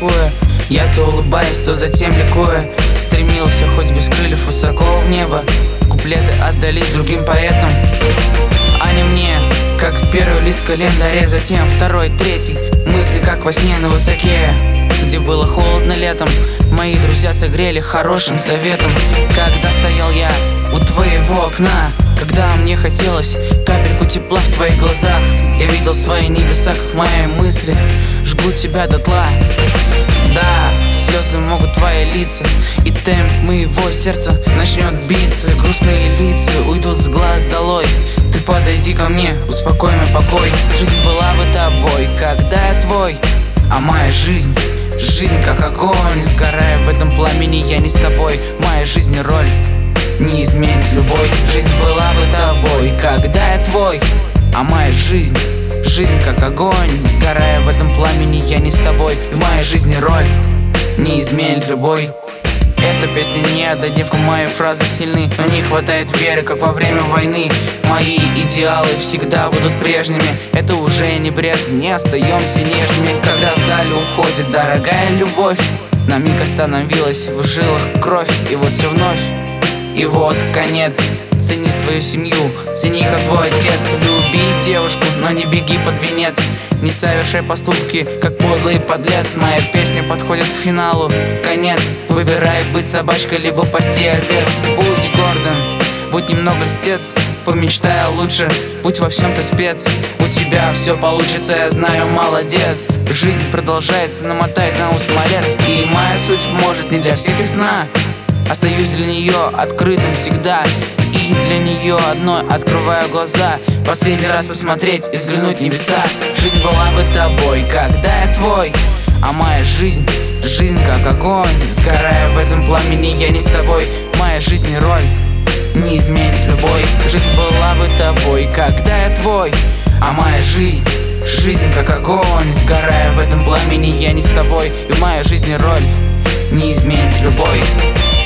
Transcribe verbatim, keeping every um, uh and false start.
тоскуя. Я то улыбаясь, то затем ликуя, стремился хоть без крыльев высоко в небо. Куплеты отдались другим поэтам, а не мне. Как первый лист календаря, затем второй, третий. Мысли как во сне на высоке, где было холодно летом. Мои друзья согрели хорошим советом. Когда стоял я у твоего окна, когда мне хотелось капельку тепла в твоих глазах, я видел свои небеса, как мои мысли жгут тебя дотла. Да, слезы могут твои лица, и темп моего сердца начнет биться. Грустные лица уйдут с глаз долой. Ты подойди ко мне, успокой мой покой. Жизнь была бы тобой, когда я твой, а моя жизнь, жизнь как огонь. Сгорая в этом пламени, я не с тобой. Моя жизнь роль не изменит любой. Жизнь была бы тобой, когда я твой, а моя жизнь, жизнь как огонь. Сгорая в этом пламени, я не с тобой. В моей жизни роль не изменит любой. Эта песня не о дневку, мои фразы сильны, но не хватает веры, как во время войны. Мои идеалы всегда будут прежними. Это уже не бред, не остаемся нежными. Когда вдаль уходит дорогая любовь, на миг остановилась в жилах кровь. И вот все вновь, и вот конец. Цени свою семью, цени как твой отец. Люби девушку, но не беги под венец. Не совершай поступки, как подлый подлец. Моя песня подходит к финалу, конец. Выбирай быть собачкой, либо пасти овец. Будь гордым, будь немного льстец. Помечтай лучше, будь во всем ты спец. У тебя все получится, я знаю, молодец. Жизнь продолжается, намотает на ус малец. И моя суть может не для всех ясна. Остаюсь для нее открытым всегда, и для нее одной открываю глаза. Последний раз посмотреть и взглянуть в небеса. Жизнь была бы тобой, когда я твой, а моя жизнь, жизнь как огонь. Сгорая в этом пламени, я не с тобой. Моя жизнь роль не изменит любой. Жизнь была бы тобой, когда я твой, а моя жизнь, жизнь как огонь. Сгорая в этом пламени, я не с тобой. И в моей жизни роль не изменит любой.